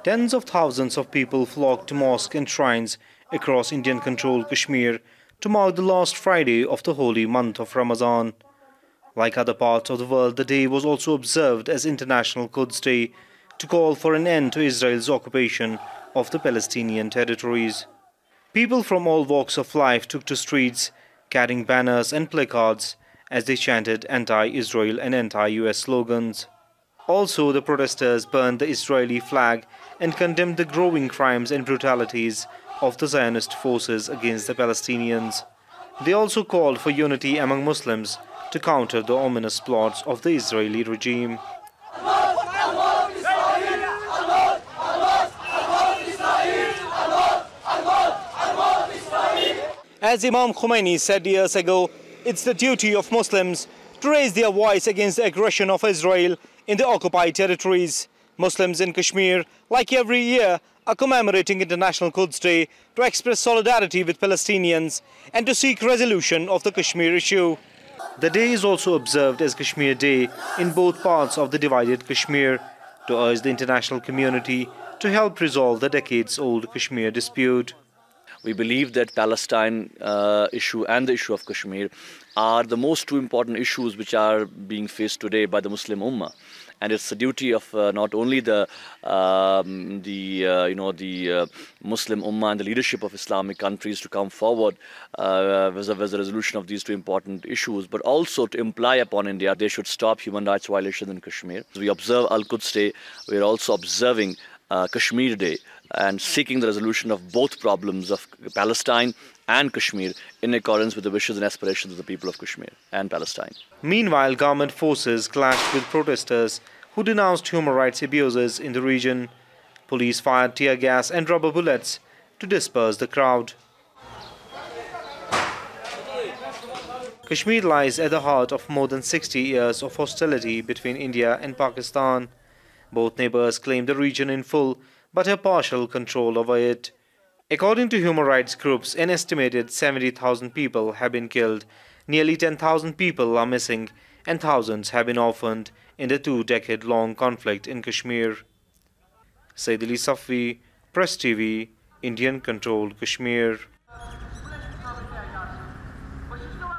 Tens of thousands of people flocked to mosques and shrines across Indian-controlled Kashmir to mark the last Friday of the holy month of Ramadan. Like other parts of the world, the day was also observed as International Quds Day to call for an end to Israel's occupation of the Palestinian territories. People from all walks of life took to streets, carrying banners and placards as they chanted anti-Israel and anti-US slogans. Also, the protesters burned the Israeli flag and condemned the growing crimes and brutalities of the Zionist forces against the Palestinians. They also called for unity among Muslims to counter the ominous plots of the Israeli regime. As Imam Khomeini said years ago, it's the duty of Muslims to raise their voice against the aggression of Israel in the occupied territories. Muslims in Kashmir, like every year, are commemorating International Quds Day to express solidarity with Palestinians and to seek resolution of the Kashmir issue. The day is also observed as Kashmir Day in both parts of the divided Kashmir to urge the international community to help resolve the decades-old Kashmir dispute. We believe that Palestine issue and the issue of Kashmir are the most two important issues which are being faced today by the Muslim Ummah, and it's the duty of not only the Muslim Ummah and the leadership of Islamic countries to come forward with a resolution of these two important issues, but also to imply upon India they should stop human rights violations in Kashmir. As we observe Al-Quds Day, we are also observing Kashmir Day and seeking the resolution of both problems of Palestine and Kashmir in accordance with the wishes and aspirations of the people of Kashmir and Palestine. Meanwhile, government forces clashed with protesters who denounced human rights abuses in the region. Police fired tear gas and rubber bullets to disperse the crowd. Kashmir lies at the heart of more than 60 years of hostility between India and Pakistan. Both neighbors claim the region in full but have partial control over it. According to human rights groups, an estimated 70,000 people have been killed, nearly 10,000 people are missing, and thousands have been orphaned in the two-decade-long conflict in Kashmir. Said Ali Safvi, Press TV, Indian-controlled Kashmir.